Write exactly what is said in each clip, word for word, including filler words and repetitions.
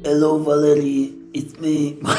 Hello Valerie, it's me.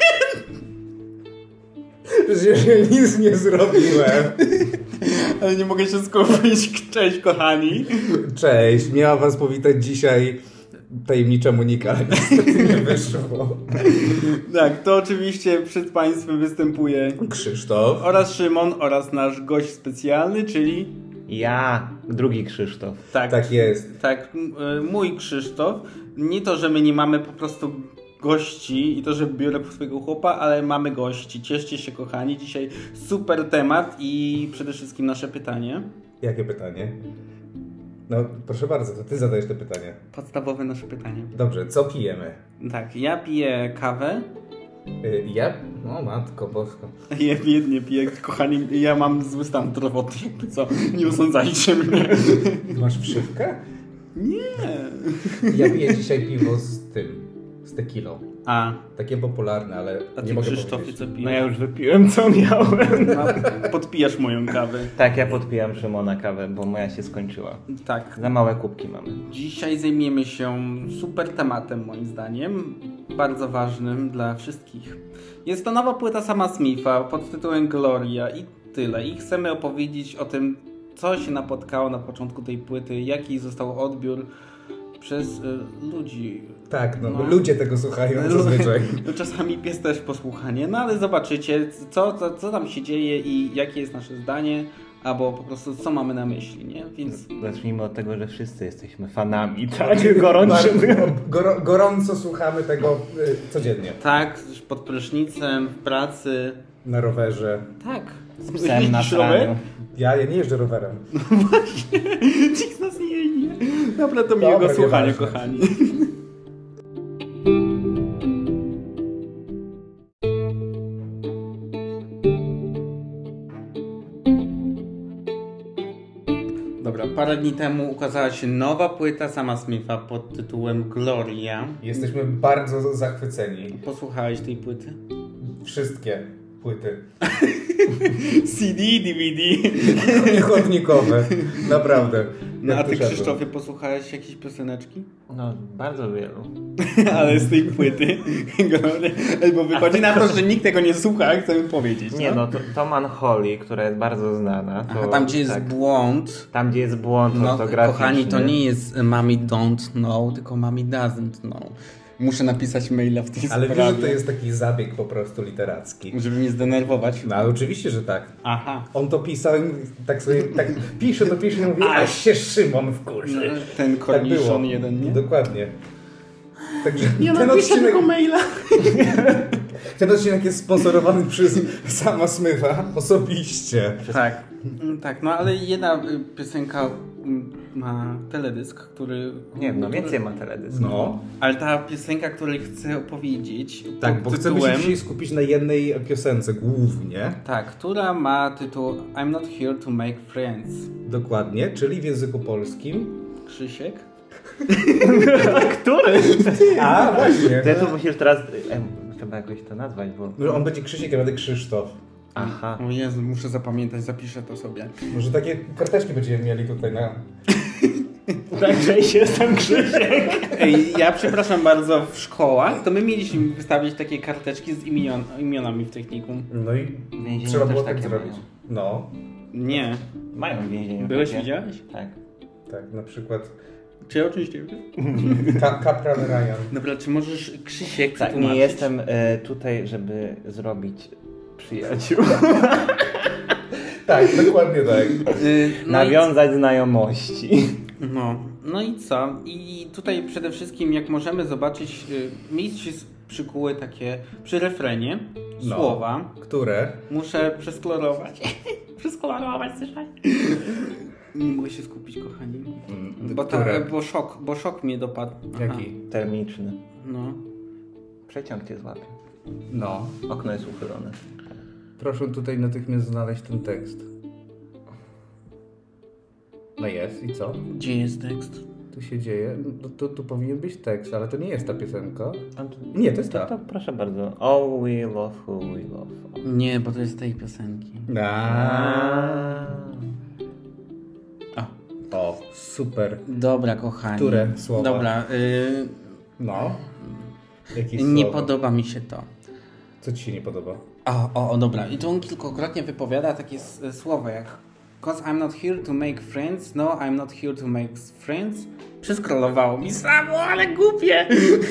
Przecież ja nic nie zrobiłem. Ale nie mogę się skupić. Cześć kochani. Cześć, miała was powitać dzisiaj tajemnicza Monika, ale niestety nie wyszło. Tak, to oczywiście przed państwem występuje Krzysztof oraz Szymon oraz nasz gość specjalny, czyli ja, drugi Krzysztof. tak, tak jest. Tak, m- mój Krzysztof. Nie to, że my nie mamy po prostu gości i to, że biorę swojego chłopa, ale mamy gości. Cieszcie się kochani, dzisiaj super temat i przede wszystkim nasze pytanie. Jakie pytanie? No proszę bardzo, to ty zadajesz to pytanie. Podstawowe nasze pytanie. Dobrze, co pijemy? Tak, ja piję kawę. Y, ja? O matko bosko. Ja biednie piję, kochani, ja mam zły stan zdrowotny, jakby co, nie osądzajcie mnie. Masz wszywkę? Nie. Ja piję dzisiaj piwo z tym, z tequilą. A, Takie popularne, ale a nie ty mogę Krzysztofie powiedzieć. co No pijesz? ja już wypiłem co miałem. A, podpijasz moją kawę. Tak, ja podpijam Szymona kawę, bo moja się skończyła. Tak. Za małe kubki mamy. Dzisiaj zajmiemy się super tematem moim zdaniem, bardzo ważnym dla wszystkich. Jest to nowa płyta Sama Smitha pod tytułem Gloria i tyle. I chcemy opowiedzieć o tym, co się napotkało na początku tej płyty, jaki został odbiór przez y, ludzi. Tak, no, No. ludzie tego słuchają zazwyczaj. No, czasami pies też posłucha, nie? No ale zobaczycie, co, co, co tam się dzieje i jakie jest nasze zdanie, albo po prostu co mamy na myśli, nie? Więc Zacznijmy od tego, że wszyscy jesteśmy fanami, tak? Gorąco. Goro, gorąco słuchamy tego y, codziennie. tak, pod prysznicem, w pracy. Na rowerze. Tak. Z psem na Jeździsz rower? praniu. Ja, ja nie jeżdżę rowerem. Właśnie. Nikt z nas nie jeździ. Dobra, to miłego Dobra, słuchania, nieważne. kochani. Dobra, parę dni temu ukazała się nowa płyta Sama Smitha pod tytułem Gloria. Jesteśmy bardzo zachwyceni. Posłuchałeś tej płyty? Wszystkie płyty. C D, D V D. I chodnikowe. Naprawdę. No, Jak a tu ty szedłem. Krzysztofie posłuchałeś jakieś pioseneczki? No, bardzo wielu. Ale z tej płyty. Bo wychodzi na to, że nikt tego nie słucha, chcę powiedzieć. Nie no, to Tom and Holly, która jest bardzo znana. To, Aha, tam gdzie jest tak, błąd, Tam gdzie jest błąd no ortograficzny. kochani, to nie jest Mommy don't know, tylko Mommy doesn't know. Muszę napisać maila w tej Ale sprawie. wiesz, że to jest taki zabieg po prostu literacki. Żeby mnie zdenerwować. No ale oczywiście, że tak. Aha. On to pisał i tak sobie, tak pisze, to pisze i mówi, aż się Szymon wkurzy. No, ten Tak korniszon było. jeden, nie? Dokładnie. Także Ja ten napiszę odcinek, tego maila. ten odcinek jest sponsorowany przez Sama Smitha osobiście. Tak. Mm, Tak, no ale jedna y, piosenka mm, ma teledysk, który... Nie, no który- więcej ma teledysk. No. Ale ta piosenka, której chcę opowiedzieć Tak, pod bo chcemy tytułem, się dzisiaj skupić na jednej piosence głównie. tak, która ma tytuł I'm not here to make friends. Dokładnie, czyli w języku polskim. Krzysiek? Który? A, właśnie. Ty tu musisz teraz... E, trzeba jakoś to nazwać, bo... Może on będzie Krzysiek, ja będę Krzysztof. Aha. O Jezu, muszę zapamiętać, zapiszę to sobie. Może takie karteczki będziemy mieli tutaj na... Tak, cześć, jestem Krzysiek. Ej, ja przepraszam bardzo, w szkołach to my mieliśmy wystawić takie karteczki z imion, imionami w technikum. No i W więzieniu trzeba też było tak takie zrobić. mają. No, Nie. Mają w więzieniu Byłeś, takie. widziałeś? Tak. tak, na przykład Czy ja oczywiście wiem? Ka- Kapral Ryan. Dobra, czy możesz Krzysiek Tak, nie przetłumaczyć? jestem e, tutaj, żeby zrobić przyjaciół. Tak, dokładnie tak. Y, no, Nawiązać znajomości. i, no, no i co? I tutaj przede wszystkim, jak możemy zobaczyć, y, miejsce jest przykuły takie przy refrenie No. słowa. Które? Muszę przeskolorować. przeskolorować, słyszałeś? Nie mogę się skupić, kochani. Bo, ta, Które? bo, szok, bo szok mnie dopadł. Aha. Jaki? Termiczny. No. Przeciąg cię złapie. No. Okno jest uchylone. Proszę tutaj natychmiast znaleźć ten tekst. No jest, i co? Gdzie jest tekst? Tu się dzieje? No, tu, tu powinien być tekst, ale to nie jest ta piosenka. A to, Nie, to jest to, ta. to proszę bardzo. All we love who we love. Nie, bo to jest tej piosenki. A. A. O, super. Dobra, kochani. Które słowa? Dobra, y, No. Jakieś Nie słowo. podoba mi się to. Co ci się nie podoba? O, o, o, dobra. I to on kilkukrotnie wypowiada takie s- słowa jak "Cause I'm not here to make friends, no I'm not here to make friends". Przeskrolowało mi samo, ale głupie.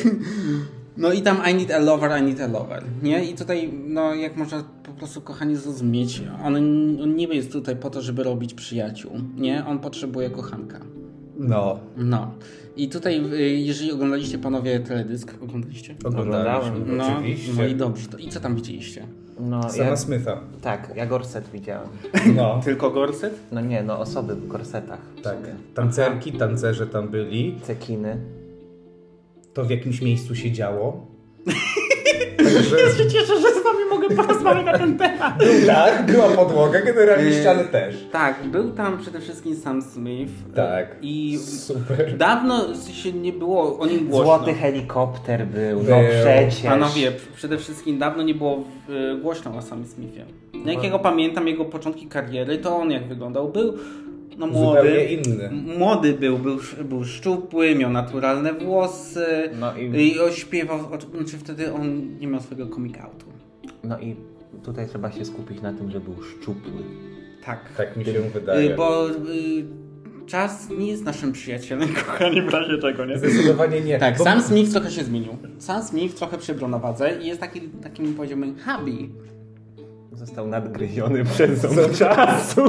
No i tam I need a lover, I need a lover, nie? I tutaj, no jak można po prostu, kochani, zrozumieć, on, on nie jest tutaj po to, żeby robić przyjaciół, nie? On potrzebuje kochanka. No. No. I tutaj, y, jeżeli oglądaliście panowie teledysk, oglądaliście? Oglądaliśmy, No, oczywiście. no i dobrze. To, i co tam widzieliście? No, Sama ja, Smitha. tak, ja gorset widziałem. No. Tylko gorset? No nie, no osoby w gorsetach. w Tak. sumie. Tancerki, tancerze tam byli. Cekiny. To w jakimś miejscu się działo. Także... Ja się cieszę, że z wami mogę porozmawiać na ten temat. Tak, była podłoga, generalnie ściany też. Tak, był tam przede wszystkim Sam Smith. Tak. I Super. dawno się nie było o nim głośno. Złoty helikopter był, no Był. przecież. Panowie, przede wszystkim dawno nie było y, głośno o Samie Smithie. Jak jego pamiętam, jego początki kariery, to on jak wyglądał, był no młody. Zupełnie inny. Młody był, był, był szczupły, miał naturalne włosy No i, i ośpiewał, znaczy wtedy on nie miał swojego coming outu. no i tutaj trzeba się skupić na tym, że był szczupły. Tak. Tak mi się wydaje. Y, bo y, czas nie jest naszym przyjacielem, kochani, w razie czego, nie? Zdecydowanie nie. Tak, Bo- Sam Smith trochę się zmienił. Sam Smith trochę przybrał na wadze i jest taki, takim, powiedziałbym, hubby. Został nadgryziony przez ząb czasu.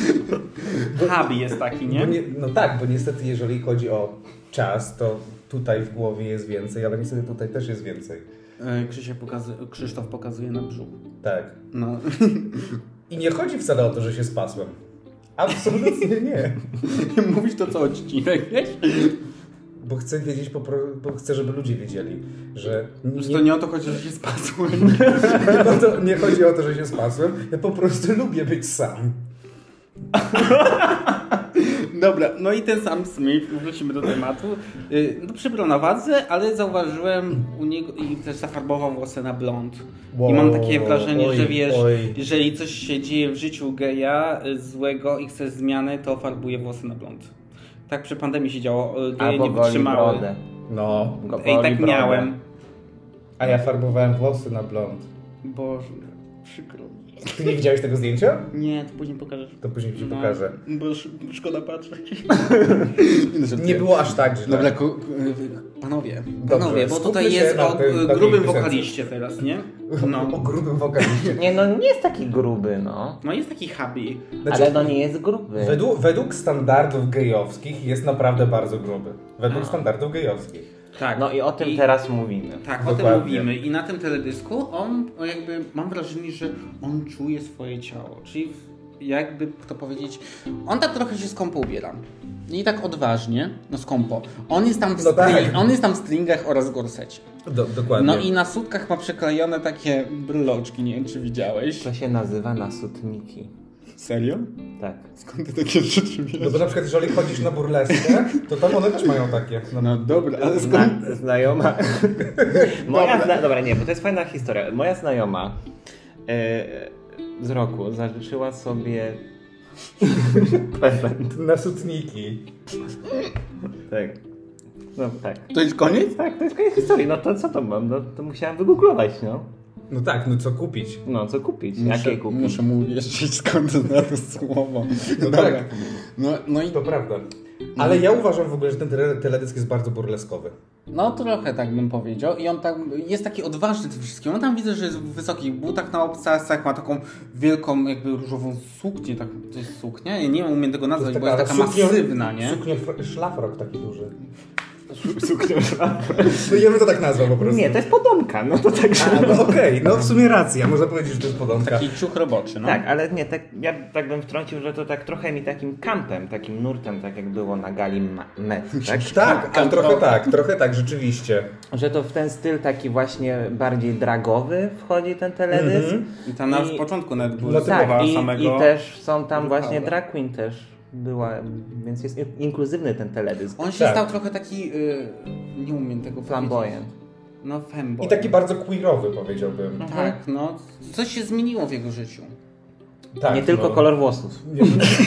Hubby jest taki, Bo nie? nie? No tak, bo niestety jeżeli chodzi o czas, to tutaj w głowie jest więcej, ale niestety tutaj też jest więcej. Y, Krzysiek pokazuje, Krzysztof pokazuje na brzuch. Tak. No. I nie chodzi wcale o to, że się spasłem. Absolutnie nie. Mówisz to co odcinek, wiesz? Bo chcę wiedzieć, po pro... bo chcę, żeby ludzie wiedzieli, że Że nie, to nie o to chodzi, że się spasłem. no to nie chodzi o to, że się spasłem. Ja po prostu lubię być sam. Dobra, no i ten Sam Smith, wrócimy do tematu, yy, no przybrał na wadze, ale zauważyłem u niego i też zafarbował włosy na blond. Wow, I mam takie wrażenie, oj, że wiesz, oj. jeżeli coś się dzieje w życiu geja y, złego i chce zmiany, to farbuje włosy na blond. Tak przy pandemii się działo, y, geje Albo nie goli wytrzymały. brodę. No. Go- Ej, goli tak brodę. miałem. A ja farbowałem włosy na blond. Boże, przykro mi. Ty nie widziałeś tego zdjęcia? Nie, to później pokażesz. To później ci No, pokażę. bo sz- szkoda patrzeć. Nie było aż tak źle. Dobra, ku, y, panowie, panowie, bo skupmy tutaj się jest na o tym- y, na grubym tej piosence. wokaliście teraz, nie? No. O grubym wokaliście. Nie, no nie jest taki gruby, no. No jest taki hubby. Znaczy, Ale no nie jest gruby. według, według standardów gejowskich jest naprawdę bardzo gruby. Według A. standardów gejowskich. Tak. No i o tym I- teraz mówimy. Tak, o tym Dokładnie. mówimy. I na tym teledysku on o jakby, mam wrażenie, że on czuje swoje ciało. Czyli w- jakby to powiedzieć, on tak trochę się skąpo ubiera. Nie tak odważnie, no skąpo. On jest tam w, No string, tak. on jest tam w stringach oraz gorsecie. Do, dokładnie. No i na sutkach ma przyklejone takie bryloczki, nie wiem czy widziałeś. To się nazywa nasutniki. Serio? Tak. Skąd ty takie rzeczy wiesz? No bo na przykład jeżeli chodzisz na burleskę, to tam one też mają takie. No, No dobra, ale Zna, skąd? znajoma. Moja zna, dobra, nie, bo to jest fajna historia. Moja znajoma e, z roku zażyczyła sobie prezent. na sutniki. Tak. No tak. To jest koniec? Tak, to jest koniec historii. No to co to mam? No to musiałam wygooglować, no. No tak, no co kupić? No, co kupić? Muszę, Jakie kupić? muszę mu wierzyć skąd zna to słowo. No Dobra. tak. No, no i To prawda. Ale ja uważam w ogóle, że ten tele- teledysk jest bardzo burleskowy. no trochę tak bym powiedział. I on tam jest taki odważny tym wszystkim. On tam widzę, że jest w wysokich butach na obcasach, ma taką wielką jakby różową suknię. Tak, to jest suknia? Ja nie umiem tego nazwać, bo jest taka suknia- masywna, nie? Suknia, fr- szlafrok taki duży. Suknią szlafrok. No ja bym to tak nazwał po prostu. Nie, to jest podomka, no to tak. A, no okej, no w sumie racja, można powiedzieć, że to jest podobka. Taki ciuch roboczy, no. Tak, ale nie, tak, ja tak bym wtrącił, że to tak trochę mi takim kampem, takim nurtem, tak jak było na gali Ma- Met, tak? Tak, ale trochę tak, trochę tak, rzeczywiście. Że to w ten styl taki właśnie bardziej dragowy wchodzi ten teledysk. Mhm. I tam na I- w początku nawet była No typowa Tak, i, samego... i też są tam Rukała. właśnie drag queen też była, więc jest in- inkluzywny ten teledysk. On się Tak. stał trochę taki... Yy, nie umiem tego Flamboyant. powiedzieć. No femboy. I taki bardzo queerowy, powiedziałbym. Tak, no. Coś się zmieniło w jego życiu. Tak, nie tylko no. kolor włosów. Nie,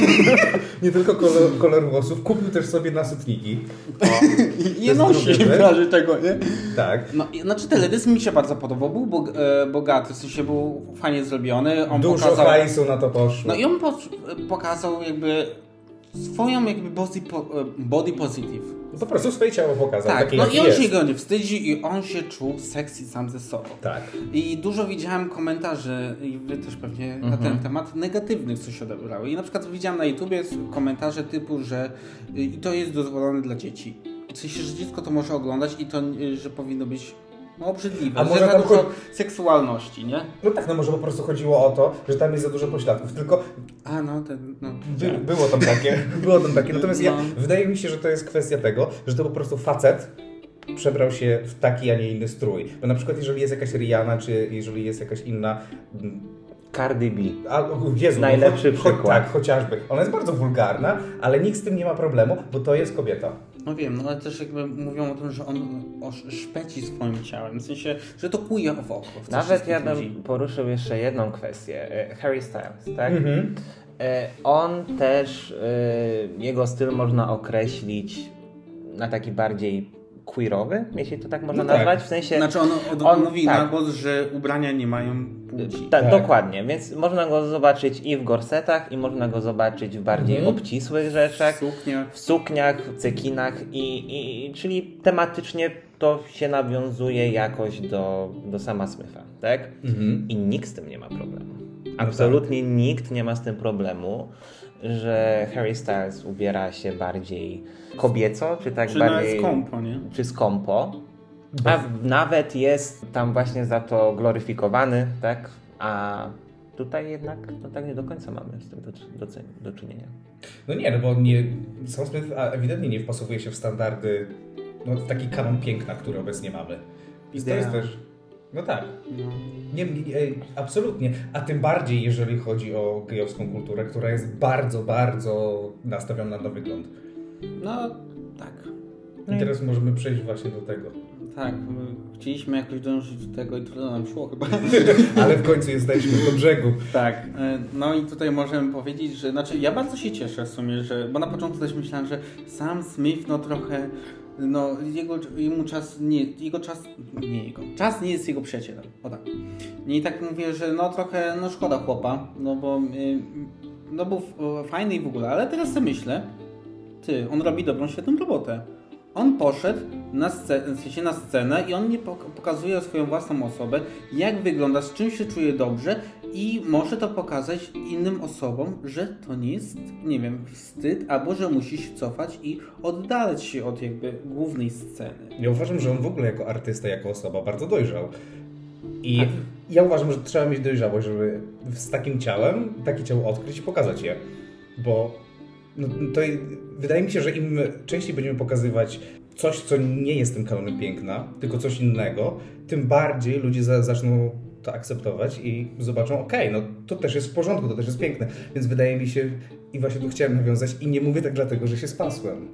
nie tylko kolor, kolor włosów, kupił też sobie nasytniki. I nie nosi w razie tego, nie? Tak. No, znaczy teledysk mi się bardzo podobał, był bog, e, bogaty, w sensie był fajnie zrobiony. On Dużo pokazał, hajsu na to poszło. no i on po, pokazał jakby swoją jakby body, po, body positive. Po prostu swoje ciało pokazał. Tak, takie, no jakie i on jest. się go nie wstydzi i on się czuł sexy sam ze sobą. Tak. I dużo widziałem komentarzy, i wy też pewnie Mhm. na ten temat, negatywnych, co się odebrały. I na przykład widziałem na YouTubie komentarze typu, że y, i to jest dozwolone dla dzieci. W sensie, że dziecko to może oglądać i to, y, że powinno być no, obrzydliwe. A że może za tam dużo chodzi- seksualności, nie? No tak, no może po prostu chodziło o to, że tam jest za dużo pośladków, tylko A no, ten, no. by, było tam takie, było tam takie. Natomiast ja, No. wydaje mi się, że to jest kwestia tego, że to po prostu facet przebrał się w taki, a nie inny strój. Bo na przykład jeżeli jest jakaś Rihanna, czy jeżeli jest jakaś inna... mm, Cardi B. A, o Jezu, Najlepszy cho, cho, przykład. Tak, chociażby. Ona jest bardzo wulgarna, ale nikt z tym nie ma problemu, bo to jest kobieta. No wiem, no ale też jakby mówią o tym, że on o, szpeci swoim ciałem. W sensie, że to kuje w oko. w Nawet wszystkich ja bym ludzi. poruszył jeszcze jedną kwestię. E, Harry Styles, tak? Mhm. E, On też, e, jego styl można określić na taki bardziej queerowy, jeśli to tak można No tak. nazwać. W sensie... Znaczy on, od, on- mówi tak. na głos, że ubrania nie mają płci. Tak, Tak. dokładnie, więc można go zobaczyć i w gorsetach, i można go zobaczyć w bardziej Mhm. obcisłych rzeczach, Suknia. w sukniach, cekinach, i, i, czyli tematycznie to się nawiązuje jakoś do, do sama Smitha, tak? Mhm. I nikt z tym nie ma problemu. Absolutnie nikt nie ma z tym problemu, że Harry Styles ubiera się bardziej kobieco, czy tak Czy bardziej... nawet skąpo, nie? Czy skąpo. A w- nawet jest tam właśnie za to gloryfikowany, tak? A tutaj jednak no tak nie do końca mamy z tym do, do, do czynienia. No nie, no bo nie, Sam Smith a ewidentnie nie wpasowuje się w standardy, no w taki kanon piękna, który obecnie mamy. I to jest Idea. też, no tak, No. nie, nie, ej, absolutnie, a tym bardziej jeżeli chodzi o gejowską kulturę, która jest bardzo, bardzo nastawiona na wygląd. no tak. I teraz możemy przejść właśnie do tego. Tak, my chcieliśmy jakoś dążyć do tego i trudno nam szło chyba. Ale w końcu jesteśmy do brzegu. Tak, e, no i tutaj możemy powiedzieć, że, znaczy ja bardzo się cieszę w sumie, że, bo na początku też myślałem, że Sam Smith no trochę, no jego, jemu czas nie, jego czas, nie jego, czas nie jest jego przyjacielem, o tak. I tak mówię, że no trochę, no szkoda chłopa, no bo, y, no był f- fajny i w ogóle, ale teraz sobie myślę, ty, on robi dobrą, świetną robotę. On poszedł na scenę, w sensie na scenę i on nie pok- pokazuje swoją własną osobę, jak wygląda, z czym się czuje dobrze i może to pokazać innym osobom, że to nie jest, nie wiem, wstyd, albo że musi się cofać i oddalać się od jakby głównej sceny. Ja uważam, że on w ogóle jako artysta, jako osoba bardzo dojrzał. I Tak. ja uważam, że trzeba mieć dojrzałość, żeby z takim ciałem takie ciało odkryć i pokazać je. Bo no, to wydaje mi się, że im częściej będziemy pokazywać coś, co nie jest tym kanonem piękna, tylko coś innego, tym bardziej ludzie za, zaczną to akceptować i zobaczą, okej, no to też jest w porządku, to też jest piękne. Więc wydaje mi się, i właśnie tu chciałem nawiązać, i nie mówię tak dlatego, że się spasłem.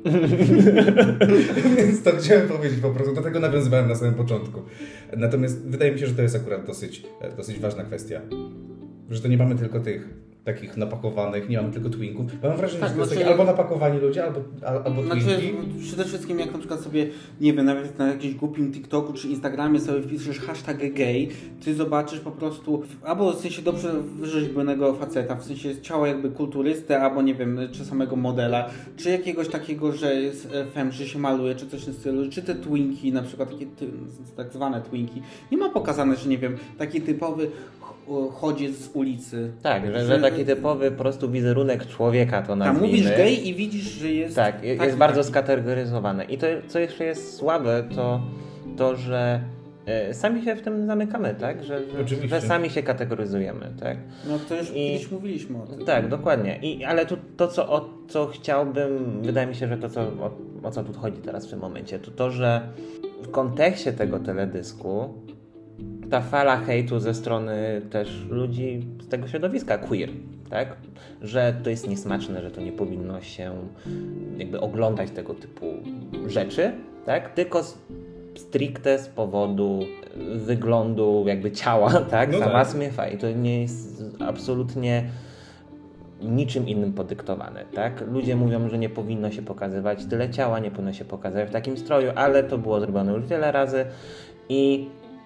Więc to chciałem powiedzieć po prostu, do tego nawiązywałem na samym początku. Natomiast wydaje mi się, że to jest akurat dosyć, dosyć ważna kwestia. Że to nie mamy tylko tych takich napakowanych, nie mamy tylko twinków. Mam wrażenie, Tak, że to jest znaczy- takie albo napakowani ludzie, albo, al- albo Znaczy, twinki. przede wszystkim jak na przykład sobie, nie wiem, nawet na jakimś głupim TikToku czy Instagramie sobie wpiszesz hashtag gay, ty zobaczysz po prostu, albo w sensie dobrze wyrzeźbionego faceta, w sensie ciała jakby kulturystę, albo nie wiem, czy samego modela, czy jakiegoś takiego, że jest fem, że się maluje, czy coś w tym stylu, czy te twinki, na przykład takie ty, tak zwane twinki. Nie ma pokazane, że nie wiem, taki typowy ch- chodziec z ulicy. Tak, że, że taki typowy po prostu wizerunek człowieka to Tam nazwijmy. mówisz gay i widzisz, że jest... Tak, je- taki, jest bardzo taki. skategoryzowane. I to, co jeszcze jest słabe, to to, że e, sami się w tym zamykamy, tak? Że, że, Oczywiście. że sami się kategoryzujemy, tak? No to już I- kiedyś mówiliśmy o tym. Tak, dokładnie. I, ale tu, to, co, o co chciałbym, wydaje mi się, że to, co, o, o co tu chodzi teraz w tym momencie, to to, że w kontekście tego teledysku ta fala hejtu ze strony też ludzi z tego środowiska queer, tak? Że to jest niesmaczne, że to nie powinno się jakby oglądać tego typu rzeczy, tak? Tylko z, stricte z powodu wyglądu jakby ciała, tak? No Sama tak. Smitha. I to nie jest absolutnie niczym innym podyktowane, tak? Ludzie mówią, że nie powinno się pokazywać tyle ciała, nie powinno się pokazywać w takim stroju, ale to było zrobione już wiele razy i,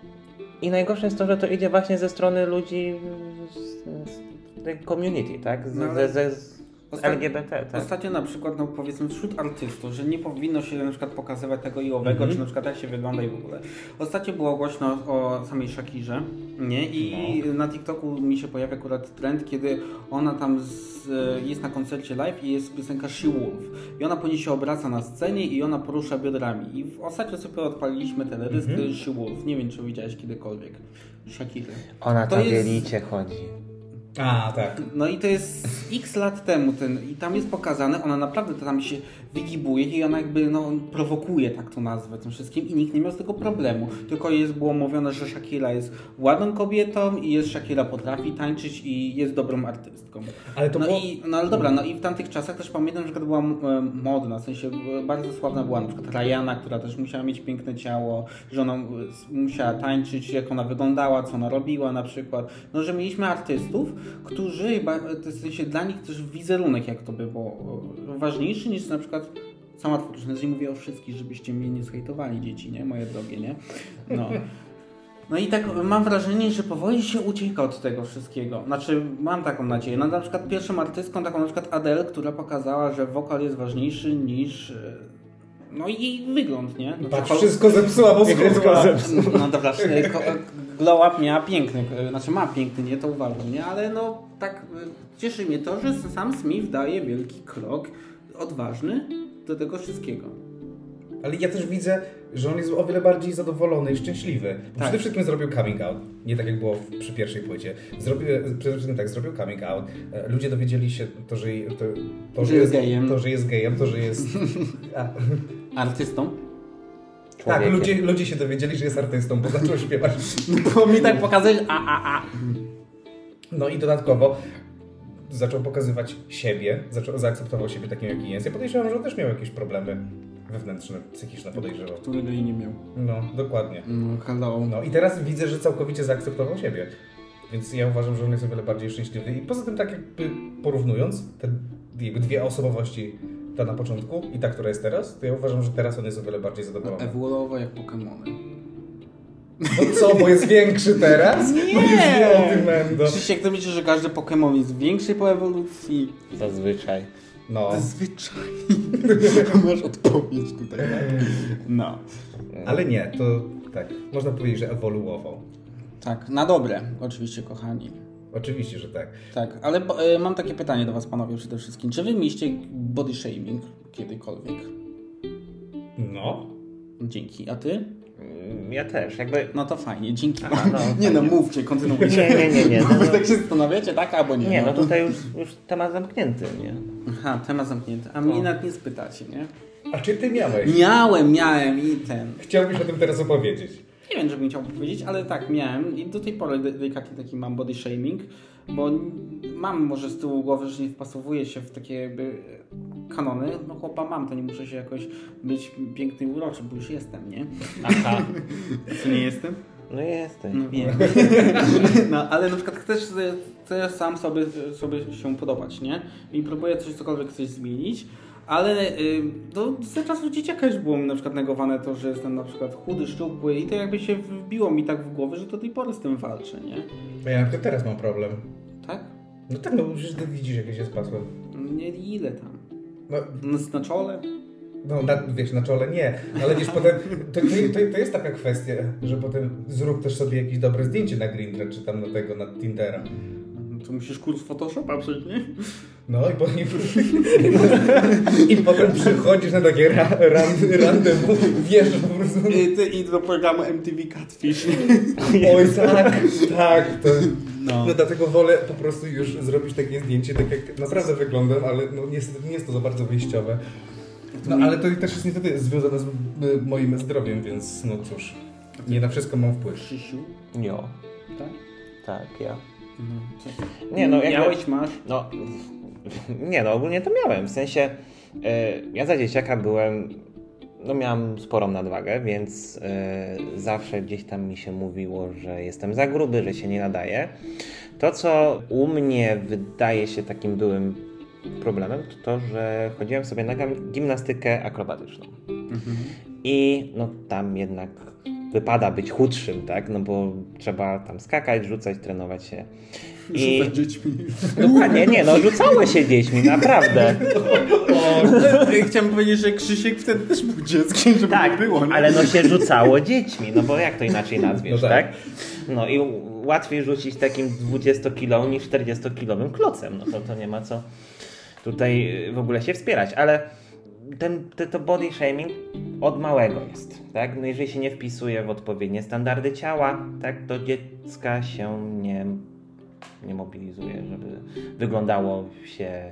i najgorsze jest to, że to idzie właśnie ze strony ludzi z, z tej community, tak? Z, No, ze, ze, z Ostat... L G B T, tak? Ostatnio na przykład, no powiedzmy wśród artystów, że nie powinno się na przykład pokazywać tego i owego, mm-hmm. czy na przykład jak się wygląda i w ogóle. Ostatnio było głośno o samej Shakirze, nie? I no. na TikToku mi się pojawia akurat trend, kiedy ona tam z, jest na koncercie live i jest piosenka She Wolf. I ona później się obraca na scenie i ona porusza biodrami. I ostatnio sobie odpaliliśmy teledysk mm-hmm. She Wolf. Nie wiem, czy widziałeś kiedykolwiek Shakirę. Ona tam w jelicie chodzi. A, tak. No i to jest x lat temu ten, i tam jest pokazane, ona naprawdę tam się wygibuje i ona jakby no, prowokuje, tak to nazwę, tym wszystkim i nikt nie miał z tego problemu. Tylko jest było mówione, że Shakira jest ładną kobietą i jest Shakira potrafi tańczyć i jest dobrą artystką. Ale to no, było... i, no ale dobra, no i w tamtych czasach też pamiętam, że była modna, w sensie bardzo sławna była na przykład Rihanna, która też musiała mieć piękne ciało, że ona musiała tańczyć, jak ona wyglądała, co ona robiła na przykład. No, że mieliśmy artystów, którzy, w sensie dla nich też wizerunek, jak to by było, ważniejszy niż na przykład sama twórczość. Nie mówię o wszystkich, żebyście mnie nie zhejtowali, dzieci, nie? Moje drogie, nie? No. No i tak mam wrażenie, że powoli się ucieka od tego wszystkiego. Znaczy, mam taką nadzieję. No na przykład pierwszą artystką, taką na przykład Adele, która pokazała, że wokal jest ważniejszy niż... No i jej wygląd, nie? No Patrz, to... wszystko zepsuła, bo wszystko zepsuła. No dobra, Glow Up miała piękny, znaczy ma piękny, nie to uważam, nie? Ale no tak cieszy mnie to, że sam Smith daje wielki krok, odważny do tego wszystkiego. Ale ja też widzę, że on jest o wiele bardziej zadowolony i szczęśliwy. Tak. Przede wszystkim zrobił coming out. Nie tak jak było przy pierwszej płycie. Zrobił, przede wszystkim tak, zrobił coming out. Ludzie dowiedzieli się to, że, to, to, że, że jest jest gejem. To, że jest gejem, to, że jest... Artystą. Tak, ludzie, ludzie się dowiedzieli, że jest artystą, bo zaczął śpiewać. Bo mi tak pokazali a, a, a. No i dodatkowo zaczął pokazywać siebie, zaczął, zaakceptował siebie takim, jaki jest. Ja podejrzewam, że on też miał jakieś problemy wewnętrzne, psychiczne, podejrzewam. Którego jej nie miał. No, dokładnie. No, hello. No i teraz widzę, że całkowicie zaakceptował siebie. Więc ja uważam, że on jest o wiele bardziej szczęśliwy. I poza tym tak jakby porównując te jego dwie osobowości, ta na początku i ta, która jest teraz, to ja uważam, że teraz on jest o wiele bardziej zadowolony. Ewoluował jak Pokemony. No co, bo jest większy teraz? Nie! Bo jest Mendo. Krzysiek, to myślisz, że każdy Pokemon jest większy po ewolucji? Zazwyczaj. No. Zazwyczaj. Masz odpowiedź tutaj, tak? No. Ale nie, to tak, można powiedzieć, że ewoluował. Tak, na dobre, oczywiście, kochani. Oczywiście, że tak. Tak, ale y, mam takie pytanie do was, panowie, przede wszystkim. Czy wy mieliście body shaming kiedykolwiek? No. Dzięki. A ty? Ja też, jakby... No to fajnie, dzięki. Aha, no, nie fajnie. no, mówcie, kontynuujcie. Nie, nie, nie. nie. No, wy tak się zastanawiacie, tak albo nie? Nie, no tutaj już, już temat zamknięty, nie? Aha, temat zamknięty. A mnie nawet nie spytacie, nie? A czy ty miałeś? Miałem, miałem i ten... Chciałbyś o tym teraz opowiedzieć? Nie wiem, żebym chciał powiedzieć, ale tak, miałem i do tej pory delikatnie taki mam body shaming, bo mam może z tyłu głowy, że nie wpasowuję się w takie jakby kanony. No chłopa mam, to nie muszę się jakoś być piękny i uroczy, bo już jestem, nie? Aha. Co nie jestem? No jesteś. No wiem. No ale na przykład chcesz, chcesz sam sobie, sobie się podobać, nie? I próbuję coś, cokolwiek coś zmienić. Ale y, do, z czasów dzieciaka już było mi na przykład negowane to, że jestem na przykład chudy, szczupły i to jakby się wbiło mi tak w głowę, że do tej pory z tym walczę, nie? Ja na przykład teraz mam problem. Tak? No tak, no przecież ty widzisz, jak się spasłem. Nie, ile tam? No, na, na czole? No, na, wiesz, na czole nie, ale wiesz, potem, to, to, to, to jest taka kwestia, że potem zrób też sobie jakieś dobre zdjęcie na Grindr, czy tam na tego, na Tindera. To musisz kurs Photoshopa przejść, nie? No i potem, i potem przychodzisz na takie ra, ran, randewu, wiesz, po prostu... I ty idź do programu M T V Catfish. Oj, tak, tak. To, no. no dlatego wolę po prostu już zrobić takie zdjęcie, tak jak naprawdę wyglądam, ale no niestety nie jest to za bardzo wyjściowe. No ale to też jest niestety związane z moim zdrowiem, więc no cóż, nie na wszystko mam wpływ. Krzysiu? Jo. Tak? Tak, ja. No, nie, no jakby, miałeś, masz? No, nie no, ogólnie to miałem, w sensie yy, ja za dzieciaka byłem no miałam sporą nadwagę, więc yy, zawsze gdzieś tam mi się mówiło, że jestem za gruby, że się nie nadaje. To, co u mnie wydaje się takim byłym problemem, to to, że chodziłem sobie na gimnastykę akrobatyczną. Mhm. I no tam jednak wypada być chudszym, tak? No bo trzeba tam skakać, rzucać, trenować się. I... Rzucać dziećmi. Dokładnie, nie, no rzucało się dziećmi, naprawdę. O, chciałem powiedzieć, że Krzysiek wtedy też był dzieckiem, żeby tak, nie było. Nie? Ale no się rzucało dziećmi, no bo jak to inaczej nazwiesz, no tak. tak? No i łatwiej rzucić takim dwudziestokilowym niż czterdziestokilowym klocem, no to, to nie ma co tutaj w ogóle się wspierać, ale ten, ten to body shaming od małego jest, tak? No jeżeli się nie wpisuje w odpowiednie standardy ciała, tak, to dziecka się nie, nie mobilizuje, żeby wyglądało się,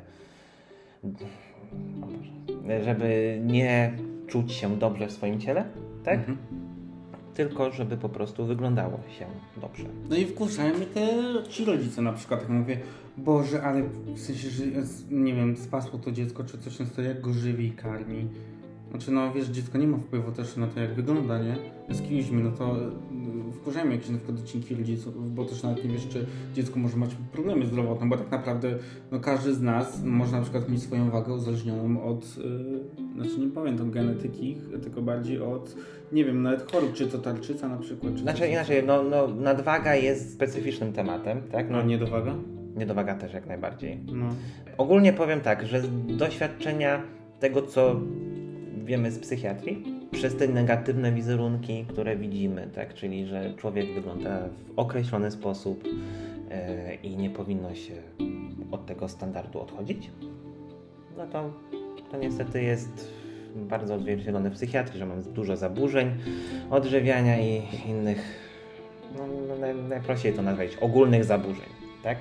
żeby nie czuć się dobrze w swoim ciele, tak? Mhm. Tylko żeby po prostu wyglądało się dobrze. No i wkurzają mnie te ci rodzice na przykład, jak mówię, Boże, ale w sensie, że nie wiem, spasło to dziecko, czy coś często, jak go żywi i karmi. Znaczy, no wiesz, dziecko nie ma wpływu też na to, jak wygląda, nie? Z kimś, no to wkurzają jakieś na przykład odcinki rodziców, bo też nawet nie wiesz, czy dziecko może mieć problemy zdrowotne, bo tak naprawdę no każdy z nas może na przykład mieć swoją wagę uzależnioną od, yy, znaczy nie pamiętam genetyki, tylko bardziej od, nie wiem, nawet chorób, czy to tarczyca na przykład. Czy znaczy inaczej, no, no nadwaga jest specyficznym tematem, tak? No, a niedowaga? Niedowaga też jak najbardziej. No. Ogólnie powiem tak, że z doświadczenia tego, co wiemy z psychiatrii, przez te negatywne wizerunki, które widzimy, tak, czyli że człowiek wygląda w określony sposób yy, i nie powinno się od tego standardu odchodzić, no to, to niestety jest bardzo odzwierciedlone w psychiatrii, że mamy dużo zaburzeń odżywiania i innych, no, no naj, najprościej to nazwać, ogólnych zaburzeń, tak?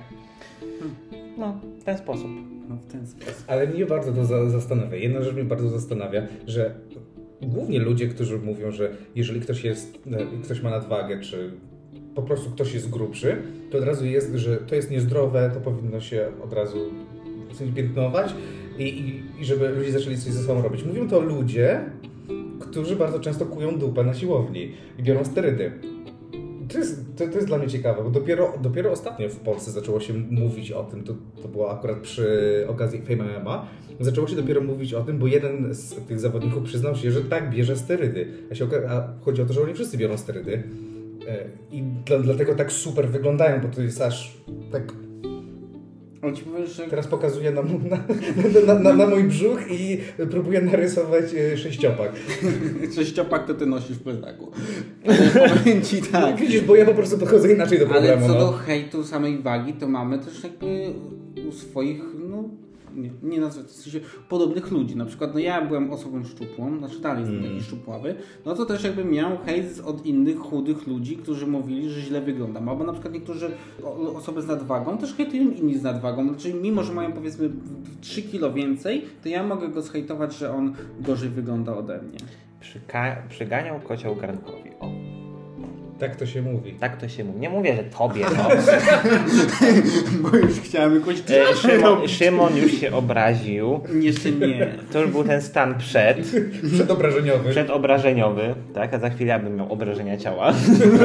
No, w ten sposób. No, w ten sposób. Ale mnie bardzo to za- zastanawia. Jedna rzecz mnie bardzo zastanawia, że głównie ludzie, którzy mówią, że jeżeli ktoś jest, ktoś ma nadwagę, czy po prostu ktoś jest grubszy, to od razu jest, że to jest niezdrowe, to powinno się od razu w sensie piętnować i, i, i żeby ludzie zaczęli coś ze sobą robić. Mówią to ludzie, którzy bardzo często kują dupę na siłowni i biorą sterydy. To jest, to, to jest dla mnie ciekawe, bo dopiero, dopiero ostatnio w Polsce zaczęło się mówić o tym, to, to było akurat przy okazji Fame M M A, zaczęło się dopiero mówić o tym, bo jeden z tych zawodników przyznał się, że tak, bierze sterydy. A, się, a chodzi o to, że oni wszyscy biorą sterydy i dla, dlatego tak super wyglądają, bo to jest aż tak... On ci powie, że... Teraz pokazuję na, na, na, na, na mój brzuch i próbuję narysować sześciopak. Sześciopak to ty nosisz w plecaku. Powiem ci tak. Widzisz, bo ja po prostu podchodzę inaczej do problemu. Ale co no. do hejtu samej wagi, to mamy też jakby u swoich, no nie, nie nazwę, w sensie podobnych ludzi. Na przykład, no ja byłem osobą szczupłą, znaczy dalej jestem mm. taki szczupławy, no to też jakby miał hejt od innych chudych ludzi, którzy mówili, że źle wyglądam. Albo na przykład niektórzy osoby z nadwagą też hejtują inni z nadwagą. Znaczy mimo, że mają powiedzmy trzy kilo więcej, to ja mogę go zhejtować, że on gorzej wygląda ode mnie. Przyka- przyganiał kocioł garnkowi. O. Tak to się mówi. Tak to się mówi. Nie mówię, że tobie, no. Bo już chciałem jakoś... E, Szymon, Szymon już się obraził. Jeszcze nie. To już był ten stan przed. Przedobrażeniowy. Przedobrażeniowy, tak? A za chwilę ja bym miał obrażenia ciała.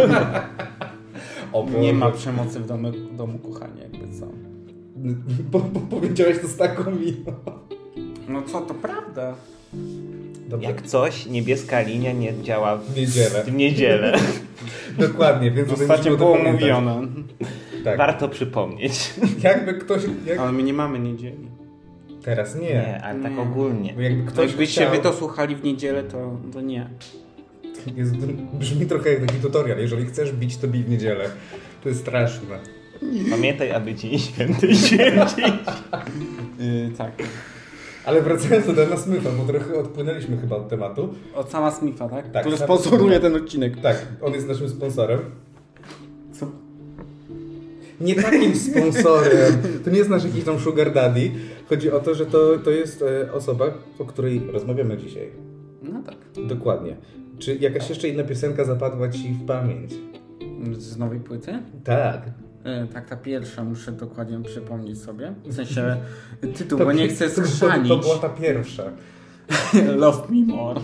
O, nie ma przemocy w domu, domu kochania, jakby co. Bo, bo powiedziałeś to z taką miną. No co, to prawda. Dobrze. Jak coś, niebieska linia nie działa w, w niedzielę. W niedzielę. Dokładnie, więc ostatnio było mówione. Tak. Warto przypomnieć. Jakby ktoś... Jak... Ale my nie mamy niedzieli. Teraz nie. Nie, ale nie. Tak ogólnie. Bo jakby ktoś Jakbyście chciał... wy to słuchali w niedzielę, to, to nie. Jest, brzmi trochę jak taki tutorial. Jeżeli chcesz bić, to bij w niedzielę. To jest straszne. Pamiętaj, aby ci nie święty święcić. Yy, tak. Ale wracając do Dana Smitha, bo trochę odpłynęliśmy chyba od tematu. Od sama Smitha, tak? Tak. Który sponsoruje ten odcinek. Tak, on jest naszym sponsorem. Co? Nie takim sponsorem. To nie jest nasz jakiś tam sugar daddy. Chodzi o to, że to, to jest osoba, o której rozmawiamy dzisiaj. No tak. Dokładnie. Czy jakaś jeszcze inna piosenka zapadła ci w pamięć? Z nowej płyty? Tak. E, tak, ta pierwsza, muszę dokładnie przypomnieć sobie. W sensie tytuł, to bo nie chcę schrzanić. To, to była ta pierwsza. Love Me More.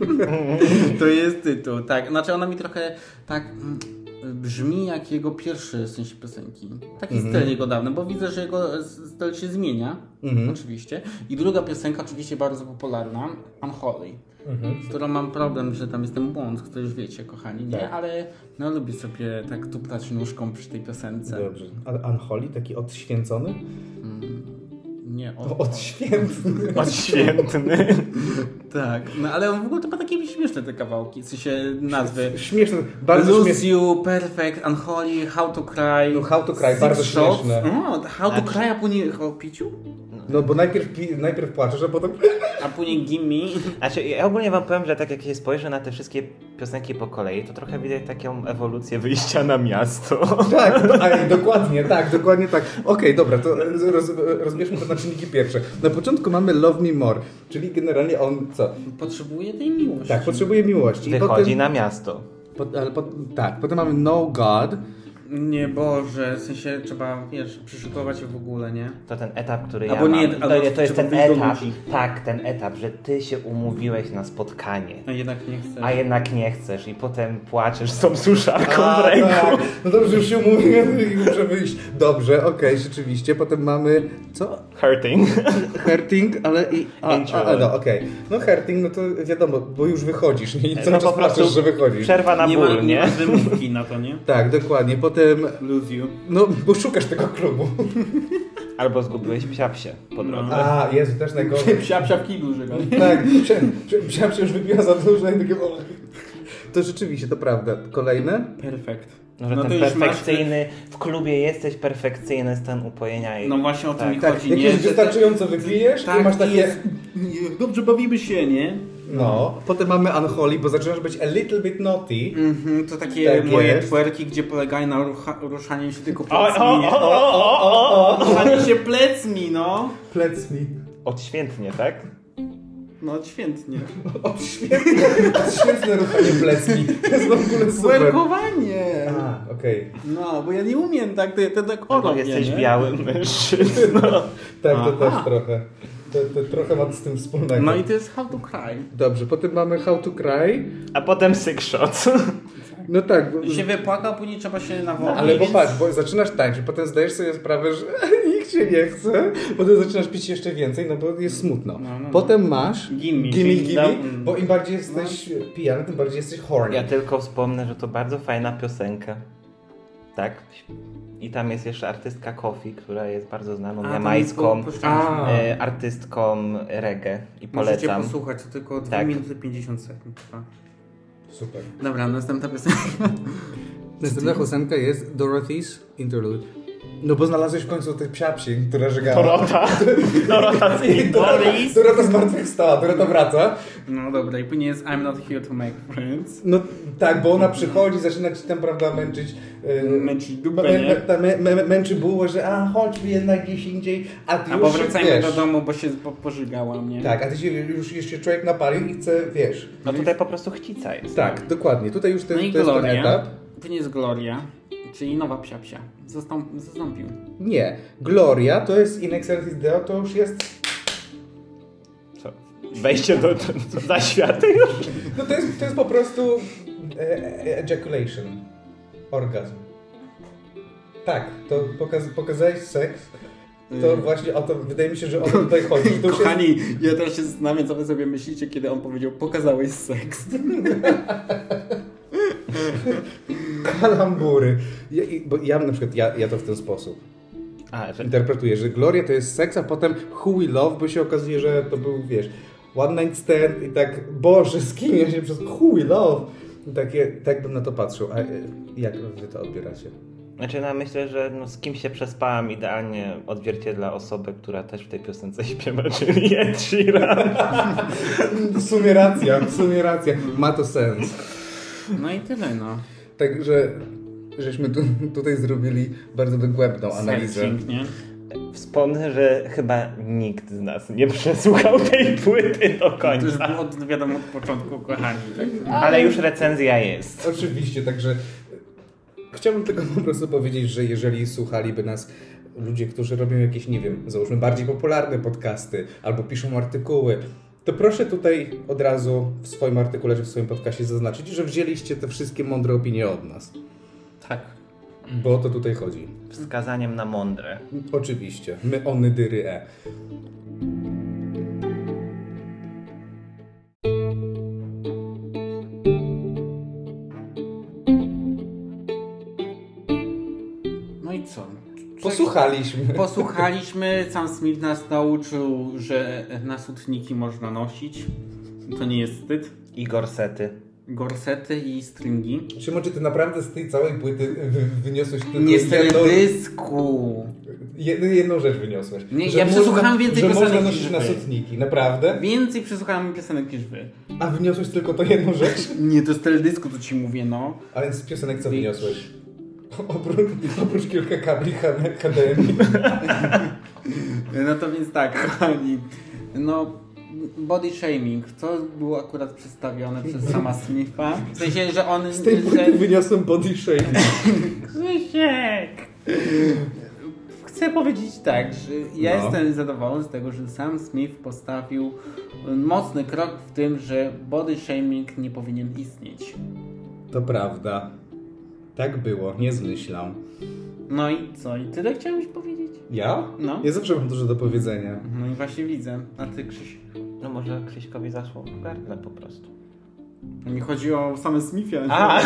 To jest tytuł, tak. Znaczy ona mi trochę tak mm, brzmi jak jego pierwszy w sensie piosenki. Taki mm-hmm. styl jego dawny, bo widzę, że jego styl się zmienia. Mm-hmm. Oczywiście. I druga piosenka oczywiście bardzo popularna, Unholy. Mhm. Z którą mam problem, że tam jest ten błąd, który już wiecie, kochani, nie? Tak. Ale no lubię sobie tak tuptać nóżką przy tej piosence. Dobrze. Ale Unholy, taki odświęcony? Mm, nie, od... odświętny. Odświętny. Tak, no ale on w ogóle to ma takie śmieszne te kawałki, w sensie nazwy. Śmieszne, bardzo Lose śmieszne. You, Perfect, Unholy, How to Cry. No How to Cry, bardzo shots. śmieszne. No, How to Cry, a później o piciu? No bo najpierw, najpierw płaczesz, a potem... A później Gimme. Znaczy, ja ogólnie wam powiem, że tak jak się spojrzę na te wszystkie piosenki po kolei, to trochę widać taką ewolucję wyjścia na miasto. Tak, do, a, dokładnie, tak, dokładnie tak. Okej, okay, dobra, to roz, rozbierzmy to na czynniki pierwsze. Na początku mamy Love Me More, czyli generalnie on co? Potrzebuje tej miłości. Tak, potrzebuje miłości. Wychodzi I potem, na miasto. Po, ale po, tak, potem mamy No God. Nie, Boże, w sensie trzeba, wiesz, przyszykować się w ogóle, nie? To ten etap, który albo ja nie, mam. albo To, to jest ten wyjść do etap, ludzi. tak, ten etap, że ty się umówiłeś na spotkanie. A jednak nie chcesz. A jednak nie chcesz i potem płaczesz z tą suszarką w ręku. Tak. No dobrze, już się umówiłem i muszę wyjść. Dobrze, okej, okay, rzeczywiście. Potem mamy, co? Hurting. Hurting, ale i... A, a, a no okej. Okay. No hurting, no to wiadomo, bo już wychodzisz, nie? I cały No czas po prostu patrzysz, że wychodzisz. Przerwa na nie ból, ma, nie? Nie ma wymówki na to, nie? Tak, dokładnie. Potem... Lose You. No, bo szukasz tego klubu. Albo zgubiłeś psiapsie po drodze. A, Jezu, też najgorzej. Psia, psia w kiblu żegał. Tak, psia się już wypiła za dużo i takie... To rzeczywiście, to prawda. Kolejne? Perfekt. No, że no ten to już perfekcyjny, masz... w klubie jesteś perfekcyjny stan upojenia. I... No właśnie o to tak. mi Tak, chodzi, jak nie? już wystarczająco wypijesz tak, i masz takie... Jest... Dobrze bawimy się, nie? No. Potem mamy Unholy, bo zaczynasz być a little bit naughty. Mhm, to takie tak moje jest. twerki, gdzie polegają na rucha, ruszaniu się tylko O, plecmi, o, nie? o, o, o, o. Ruszanie się plecmi, no. Plecmi. Odświętnie, tak? No, świetnie. Odświętne, odświętne ruchanie plecmi. To jest w ogóle super. Twerkowanie. A, okej. Okay. No, bo ja nie umiem tak, to, to tak No, oro, jesteś nie? białym mężczyzną. Tak, to Aha. też trochę. To, to trochę ma z tym wspólnego. No i to jest How to Cry. Dobrze, potem mamy How to Cry. A potem Six Shots. No tak. Bo... I się wypłakał, później trzeba się nawołać. Ale więc... popatrz, bo zaczynasz tańczyć, potem zdajesz sobie sprawę, że nikt cię nie chce, potem zaczynasz pić jeszcze więcej, no bo jest smutno. No, no, no. Potem masz Gimme, gimme, gimme, gimme, mm. bo im bardziej jesteś no. pijany, tym bardziej jesteś horny. Ja tylko wspomnę, że to bardzo fajna piosenka. Tak? I tam jest jeszcze artystka Kofi, która jest bardzo znaną A, jamańską po- po- e, artystką reggae i Możecie polecam. posłuchać, to tylko dwa Tak. minuty pięćdziesiąt sekund trwa. Super. Dobra, następna piosenka. Następna piosenka jest Dorothy's Interlude. No bo znalazłeś w końcu tej psiapsi, która żegała. Dorota. Dorota z Doris. Dorota zmartwychwstała, Dorota wraca. No dobra, i później jest I'm not here to make friends. No tak, bo ona przychodzi, zaczyna ci tam, prawda, męczyć... Yy, Męczyć dupę, mę, nie? mę, ta, mę, mę, męczy bułę, że a chodźmy jednak gdzieś indziej, a ty A już powracajmy wiesz, do domu, bo się po, pożygałam, nie? Tak, a ty się już jeszcze człowiek napalił i chce, wiesz... No tutaj po prostu chcica jest. Tak, dokładnie. Tutaj już ten, No i to jest ten Gloria. etap. Później jest Gloria, czyli nowa psia-psia. Zastąp, zastąpił. Nie. Gloria to jest In Excelsis Deo, to już jest... Co? Wejście do, do, do zaświaty już? No to jest, to jest po prostu e, e, ejaculation. Orgazm. Tak, to pokaz, pokazałeś seks. To Mm. właśnie o to, wydaje mi się, że o to tutaj chodzi. To już Kochani, jest... ja teraz się zastanawiam, co wy sobie myślicie, kiedy on powiedział, pokazałeś seks. Kalambury. Ja, i- bo ja na przykład, ja, ja to w ten sposób A, że... interpretuję, że Gloria to jest seks, a potem Who We Love, bo się okazuje, że to był, wiesz, one night stand i tak, Boże, z kim ja się przez Who We Love. I takie, tak bym na to patrzył. A e, jak wy to odbieracie? Znaczy, no myślę, że no, z kim się przespałam idealnie odzwierciedla osobę, która też w tej piosence śpiewa, czyli Ed Sheeran. W sumie racja, w sumie racja. Ma to sens. No i tyle, no. Także żeśmy tu, tutaj zrobili bardzo dogłębną analizę. Searching, nie? Wspomnę, że chyba nikt z nas nie przesłuchał tej płyty do To już końca. było od, wiadomo od początku, kochani. Tak? Ale już recenzja jest. Oczywiście, także chciałbym tylko po prostu powiedzieć, że jeżeli słuchaliby nas ludzie, którzy robią jakieś, nie wiem, załóżmy bardziej popularne podcasty, albo piszą artykuły, to proszę tutaj od razu w swoim artykule czy w swoim podcastie zaznaczyć, że wzięliście te wszystkie mądre opinie od nas. Tak. Bo o to tutaj chodzi. Wskazaniem na mądre. Oczywiście. My, ony, dyry, e. No i co? Posłuchaliśmy. Posłuchaliśmy. Sam Smith nas nauczył, że nasutniki można nosić. To nie jest wstyd. I gorsety. Gorsety i stringi. Szymon, czy ty naprawdę z tej całej płyty wy- wyniosłeś tylko Nie z jedną... teledysku. Jedną, jedną rzecz wyniosłeś. Nie, że ja można, przesłuchałem więcej że piosenek można niż nosić wy. nasutniki. Naprawdę? Więcej przesłuchałem piosenek niż wy. A wyniosłeś tylko to jedną rzecz? Nie, to z teledysku to ci mówię, no. A więc z piosenek co wyniosłeś? Oprócz, oprócz kilka kabli H D M I. No to więc tak, kochani. No, body shaming, to było akurat przedstawione przez sama Smitha. W sensie, że on... Z tej płyty że... wyniosłem body shaming. Krzysiek! Chcę powiedzieć tak, że ja No. jestem zadowolony z tego, że sam Smith postawił mocny krok w tym, że body shaming nie powinien istnieć. To prawda. Tak było, nie zmyślam. No i co? I tyle chciałeś powiedzieć? Ja? No. Ja zawsze mam dużo do powiedzenia. No i właśnie widzę. A ty, Krzysiek? No może Krzyśkowi zaszło w gardle po prostu. Mi chodzi o same Smithie. A!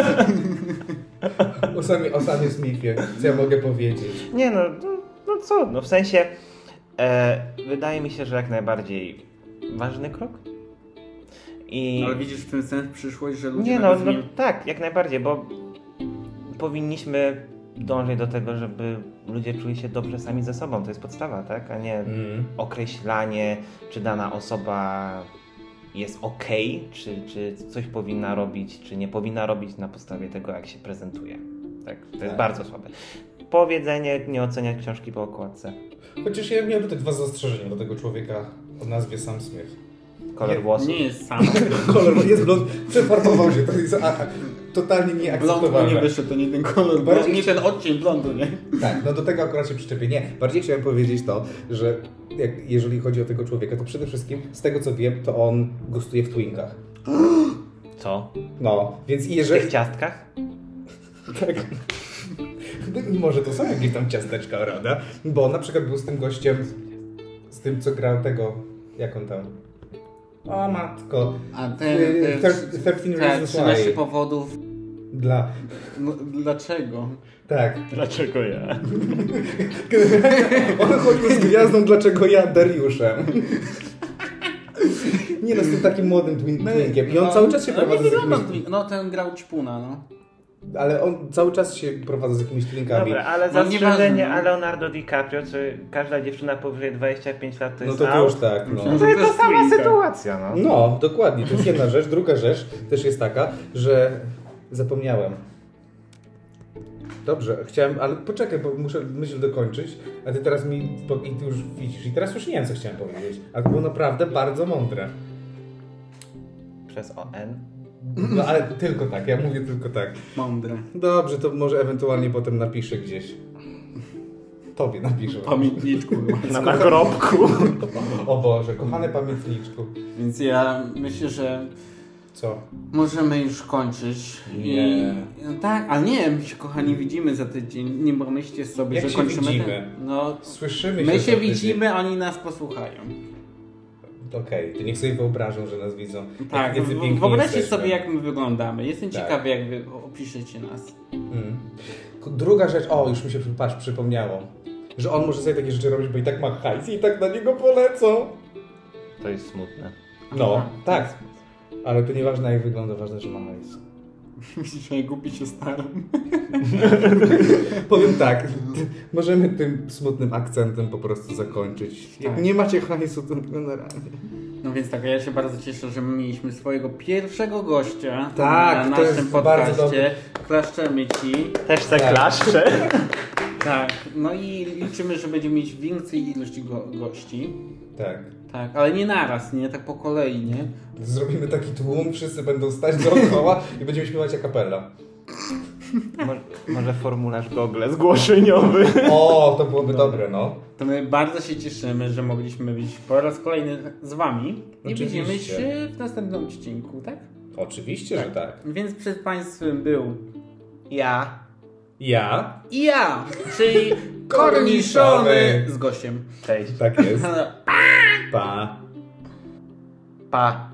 O samie, o samie Smithie, co ja mogę powiedzieć? Nie no, no, no co? No w sensie e, wydaje mi się, że jak najbardziej ważny krok. I... Ale widzisz w tym sens przyszłość, że ludzie Nie no, będą no zmieniać- tak, jak najbardziej, bo powinniśmy dążyć do tego, żeby ludzie czuli się dobrze sami ze sobą. To jest podstawa, tak? A nie Mm. określanie, czy dana osoba jest okej, czy, czy coś powinna robić, czy nie powinna robić na podstawie tego, jak się prezentuje. Tak? To jest Tak. bardzo słabe. Powiedzenie, nie oceniać książki po okładce. Chociaż ja miałem tutaj dwa zastrzeżenia do tego człowieka o nazwie Sam Smith. Kolor Nie, włosów. Nie jest sam. Kolor jest blond, przefarbował się, to jest a, a, totalnie Blond mu nie nieakceptowalne. wyszedł, to nie ten kolor, Bardziej- bo nie ten odcień blondu, nie? Tak, no do tego akurat się przyczepię. Nie, bardziej chciałem powiedzieć to, że jak, jeżeli chodzi o tego człowieka, to przede wszystkim z tego co wiem, to on gustuje w Twinkach. Co? No, więc W jeżeli... tych ciastkach? Tak. Może to są jakieś tam ciasteczka, prawda? Bo na przykład był z tym gościem, z tym co grał tego, jak on tam... O matko. A ten... Y, ten thir- thirteen tak, Reasons trzynaście Why. powodów. Dla... No, dlaczego? Tak. Dlaczego ja? On chodził z gwiazdą, dlaczego ja Dariuszem. Nie no, z tym takim młodym twin- twinkiem. I on No, cały czas się no, prowadzi nie z wygląda jakimiś... twin- No ten grał Ćpuna, no. Ale on cały czas się prowadzi z jakimiś twinkami. Dobra, ale No, zastrzeżenie nieważne, no. Leonardo DiCaprio, czy każda dziewczyna powyżej dwadzieścia pięć lat to No jest to, to out? już tak, no. Myślałem, To jest ta jest sama twinka. sytuacja, no. No, dokładnie. To jest jedna rzecz. Druga rzecz też jest taka, że zapomniałem. Dobrze, chciałem, ale poczekaj, bo muszę myśl dokończyć, a ty teraz mi, i ty już widzisz, i teraz już nie wiem, co chciałem powiedzieć. A to było naprawdę bardzo mądre. Przez O N. No ale tylko tak, ja mówię tylko tak. Mądre. Dobrze, to może ewentualnie potem napiszę gdzieś. Tobie napiszę. Pamiętniczku. Na nagrobku. O Boże, kochany pamiętniczku. Więc ja myślę, że Co? możemy już kończyć. Nie. I, no tak, ale nie, my się kochani widzimy za tydzień. Nie pomyślcie sobie, Jak że się kończymy. widzimy? Ten, no, Słyszymy się my za się tydzień. widzimy, oni nas posłuchają. Okej, to niech sobie wyobrażą, że nas widzą. Tak, Jak- jacy w- piękni wyobraźcie jesteśmy. sobie, jak my wyglądamy. Jestem Tak. ciekawy, jak wy opiszecie nas. Mm. Druga rzecz, o już mi się patrz, przypomniało, że on może sobie takie rzeczy robić, bo i tak ma hajs i tak na niego polecą. To jest smutne. No, Aha, tak. Ale to nieważne jak wygląda, ważne, że ma hajs. Myślisz, że ja głupi się staram? Powiem tak, możemy tym smutnym akcentem po prostu zakończyć. Jak Tak. nie macie hajsu, to generalnie. No więc tak, ja się bardzo cieszę, że my mieliśmy swojego pierwszego gościa Tak, na to naszym jest bardzo podcaście. Klaszczemy ci. Też se Tak. klaszcze. Tak, no i liczymy, że będziemy mieć więcej ilości go gości. Tak. Tak, ale nie naraz, nie? Tak po kolei, nie? Zrobimy taki tłum, wszyscy będą stać dookoła i będziemy śpiewać a cappella. Może, może formularz Google zgłoszeniowy. O, to byłoby dobre, no. To my bardzo się cieszymy, że mogliśmy być po raz kolejny z wami. I Oczywiście. widzimy się w następnym odcinku, tak? Oczywiście, że tak. Więc przed Państwem był ja Ja? i ja, czyli korniszony z gościem. Cześć. Tak jest. Pa. Pa.